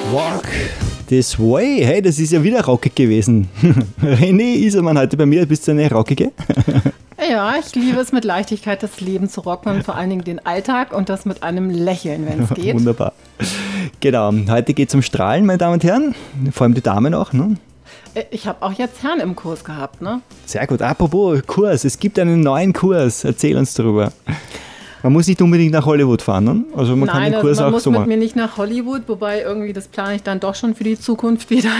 Walk This Way. Hey, das ist ja wieder rockig gewesen. René Isermann heute bei mir. Bist du eine rockige? Ja, ich liebe es, mit Leichtigkeit das Leben zu rocken und vor allen Dingen den Alltag und das mit einem Lächeln, wenn es geht. Wunderbar. Genau, heute geht es um Strahlen, meine Damen und Herren. Vor allem die Damen auch, ne? Ich habe auch jetzt Herren im Kurs gehabt, ne? Sehr gut. Apropos Kurs, es gibt einen neuen Kurs. Erzähl uns darüber. Man muss nicht unbedingt nach Hollywood fahren, ne? Also man kann den Kurs man auch muss so mit machen. mir nicht nach Hollywood, wobei irgendwie das plane ich dann doch schon für die Zukunft wieder.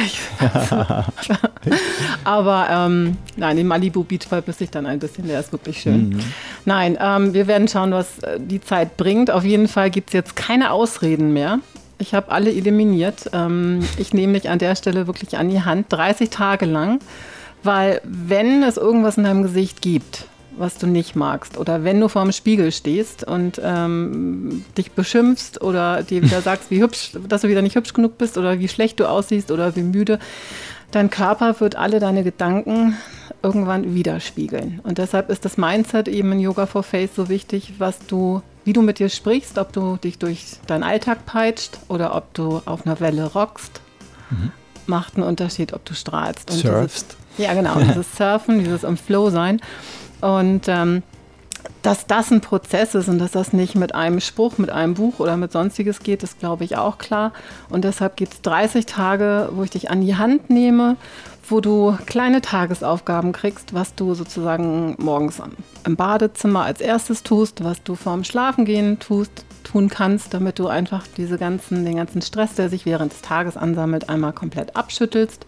Aber nein, den Malibu Beach vermisse ich dann ein bisschen, der ist wirklich schön. Nein, wir werden schauen, was die Zeit bringt. Auf jeden Fall gibt es jetzt keine Ausreden mehr. Ich habe alle eliminiert. Ich nehme dich an der Stelle wirklich an die Hand, 30 Tage lang, weil wenn es irgendwas in deinem Gesicht gibt, was du nicht magst, oder wenn du vor dem Spiegel stehst und dich beschimpfst oder dir wieder sagst, wie hübsch, dass du wieder nicht hübsch genug bist oder wie schlecht du aussiehst oder wie müde, dein Körper wird alle deine Gedanken irgendwann widerspiegeln. Und deshalb ist das Mindset eben in Yoga for Face so wichtig, wie du mit dir sprichst, ob du dich durch deinen Alltag peitscht oder ob du auf einer Welle rockst, macht einen Unterschied, ob du strahlst. Und surfst. Ja, genau, dieses Surfen, dieses im Flow sein. Und dass das ein Prozess ist und dass das nicht mit einem Spruch, mit einem Buch oder mit Sonstiges geht, ist, glaube ich, auch klar. Und deshalb gibt es 30 Tage, wo ich dich an die Hand nehme, wo du kleine Tagesaufgaben kriegst, was du sozusagen morgens im Badezimmer als erstes tust, was du vorm Schlafengehen tun kannst, damit du einfach den ganzen Stress, der sich während des Tages ansammelt, einmal komplett abschüttelst.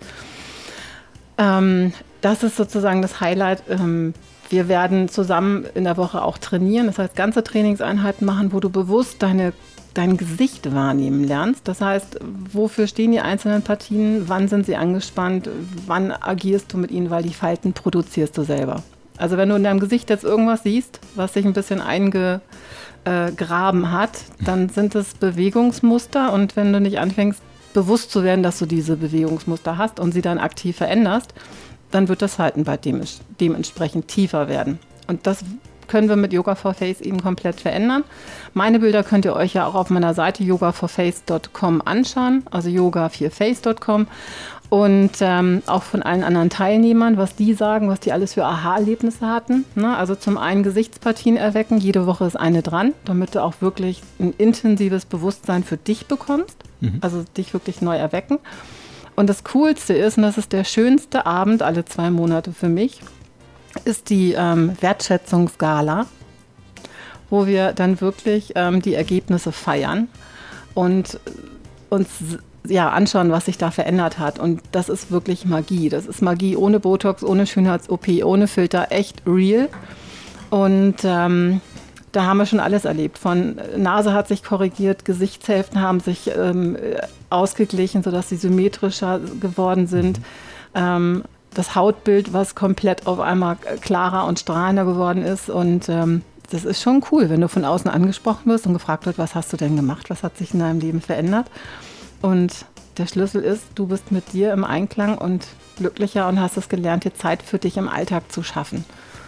Das ist sozusagen das Highlight. Wir werden zusammen in der Woche auch trainieren, das heißt ganze Trainingseinheiten machen, wo du bewusst dein Gesicht wahrnehmen lernst. Das heißt, wofür stehen die einzelnen Partien, wann sind sie angespannt, wann agierst du mit ihnen, weil die Falten produzierst du selber. Also wenn du in deinem Gesicht jetzt irgendwas siehst, was sich ein bisschen eingegraben hat, dann sind es Bewegungsmuster und wenn du nicht anfängst, bewusst zu werden, dass du diese Bewegungsmuster hast und sie dann aktiv veränderst, dann wird das Halten bei dementsprechend tiefer werden. Und das können wir mit Yoga for Face eben komplett verändern. Meine Bilder könnt ihr euch ja auch auf meiner Seite yogaforface.com anschauen, also yoga4face.com und auch von allen anderen Teilnehmern, was die sagen, was die alles für Aha-Erlebnisse hatten. Ne? Also zum einen Gesichtspartien erwecken, jede Woche ist eine dran, damit du auch wirklich ein intensives Bewusstsein für dich bekommst, also dich wirklich neu erwecken. Und das Coolste ist, und das ist der schönste Abend alle 2 Monate für mich, ist die Wertschätzungsgala, wo wir dann wirklich die Ergebnisse feiern und uns anschauen, was sich da verändert hat. Und das ist wirklich Magie. Das ist Magie ohne Botox, ohne Schönheits-OP, ohne Filter, echt real. Und da haben wir schon alles erlebt. Von Nase hat sich korrigiert, Gesichtshälften haben sich ausgeglichen, sodass sie symmetrischer geworden sind. Das Hautbild, was komplett auf einmal klarer und strahlender geworden ist. Und das ist schon cool, wenn du von außen angesprochen wirst und gefragt wird, was hast du denn gemacht, was hat sich in deinem Leben verändert. Und der Schlüssel ist, du bist mit dir im Einklang und glücklicher und hast es gelernt, dir Zeit für dich im Alltag zu schaffen.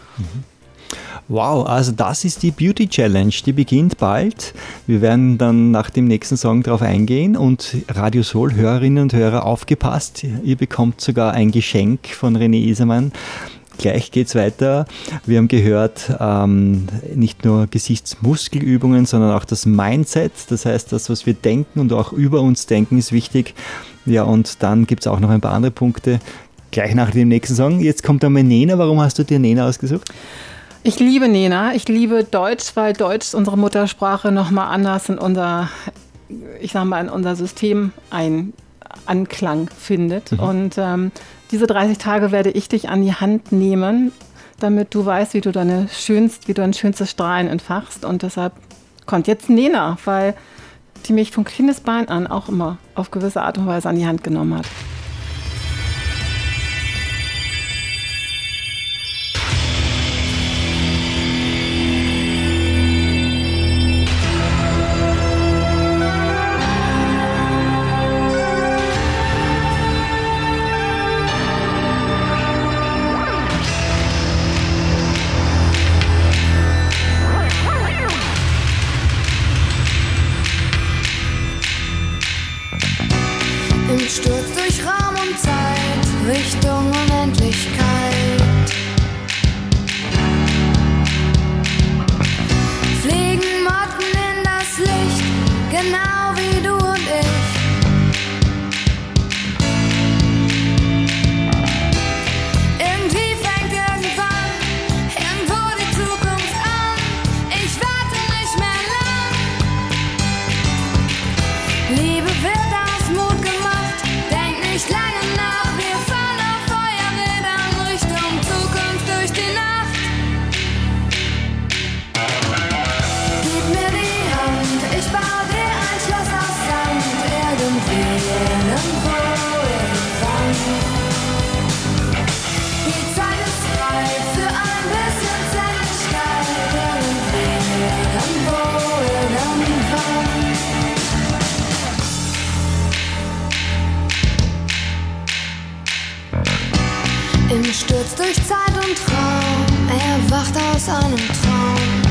Wow, also das ist die Beauty Challenge, die beginnt bald. Wir werden dann nach dem nächsten Song darauf eingehen und Radio Soul Hörerinnen und Hörer, aufgepasst, ihr bekommt sogar ein Geschenk von René Isermann. Gleich geht's weiter. Wir haben gehört, nicht nur Gesichtsmuskelübungen, sondern auch das Mindset. Das heißt, das, was wir denken und auch über uns denken, ist wichtig. Ja, und dann gibt es auch noch ein paar andere Punkte. Gleich nach dem nächsten Song. Jetzt kommt einmal Nena. Warum hast du dir Nena ausgesucht? Ich liebe Nena. Ich liebe Deutsch, weil Deutsch unsere Muttersprache nochmal anders in unser System einen Anklang findet. Und diese 30 Tage werde ich dich an die Hand nehmen, damit du weißt, wie du dein schönstes Strahlen entfachst. Und deshalb kommt jetzt Nena, weil die mich von Kindesbein an auch immer auf gewisse Art und Weise an die Hand genommen hat. Im Sturz durch Raum und Zeit, Richtung Unendlichkeit. Fliegen Motten in das Licht, genau wie du und ich. Irgendwie fängt irgendwann irgendwo die Zukunft an. Ich warte nicht mehr lang. Liebe wird aus Mut gemacht, denk nicht lange nach. Wir fahren auf Feuerrädern Richtung Zukunft durch die Nacht. Gib mir die Hand, ich baue dir ein Schloss aus Sand. Irgendwie, irgendwo, irgendwann. Die Zeit ist frei für ein bisschen Zärtlichkeit. Irgendwie, irgendwo, irgendwann. Im Sturz durch Zeit und Raum, erwacht aus einem Traum.